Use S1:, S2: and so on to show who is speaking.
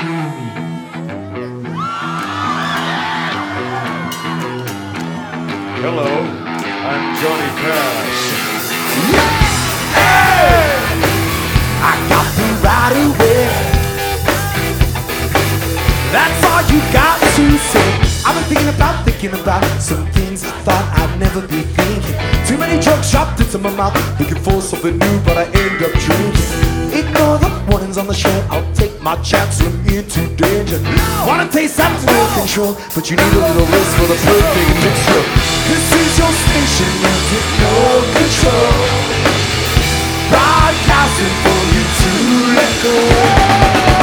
S1: Hello, I'm Johnny Cash.
S2: I got the right away. That's all you got to say. I've been thinking about some things I thought I'd never be thinking. Too many drugs shoved into my mouth, looking for something new, but I end up drinking. Ignore the warnings on the show, I'll take my chance, swim into danger. Wanna taste that real control, but you need a little risk for the perfect mixture. This is your station, you take no control. Broadcasting for you to let go.